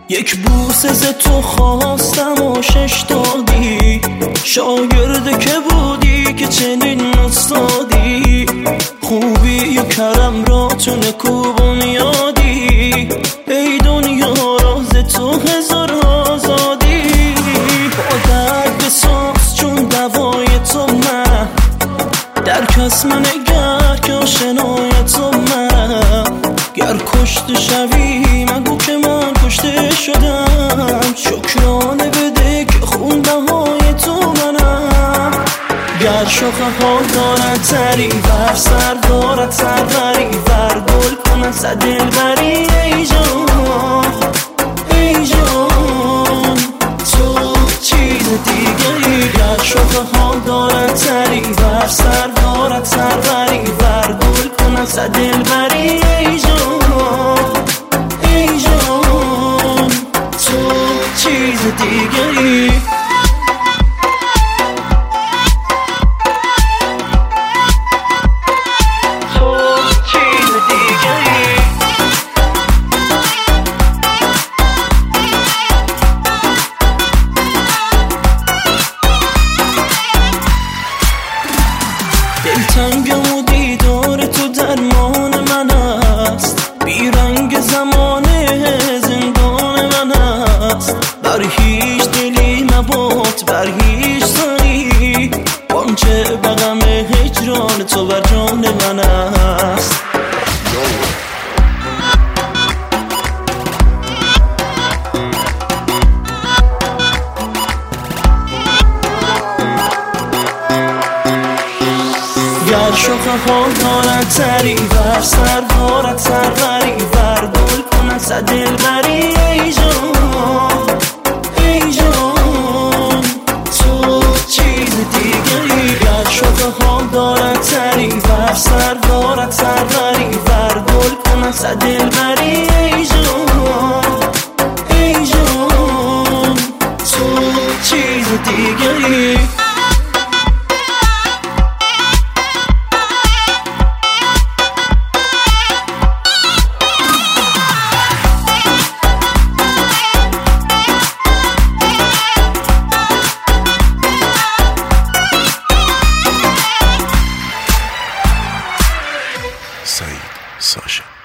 یک بوسه ز تو خواستم و شش دادی، شاگرده که بودی که چنین استادی، خوبی و کرم را تو نکو بنیادی، ای دنیا راز تو هزار آزادی. با درد بساز چون دوای تو من، در کس من نگر که آشنای تو من، گر کشته شوی مگو که من کشته شدم، شکرانه بده که خون بهای تو منم. گر شاخه ها دارد تری بر سر دارد سروری، بر گل کنن صد دلبری، ای جان ای جان تو چیز دیگری. گر شاخه ها دارد تری بر سر دارد سروری، بر گل کنن صد دلبری، ای جان ای جان تو چیز دیگری. دلتنگم و دیدار تو درمان من است، بیرنگ زمانه زندان من است. بر هیچ دلی مباد بر هیچ سری، وانچه بغم هجران تو بر جان من است. گر شاخه ها دارد تری بر سر دارد سروری، بر گل کنن صد دلبری، ای جان ای جان تو چیز دیگری. گر شاخه ها دارد تری بر سر دارد سروری، بر گل کنن صد دلبری، ای جان ای جان تو چیز دیگری. Said Sasha.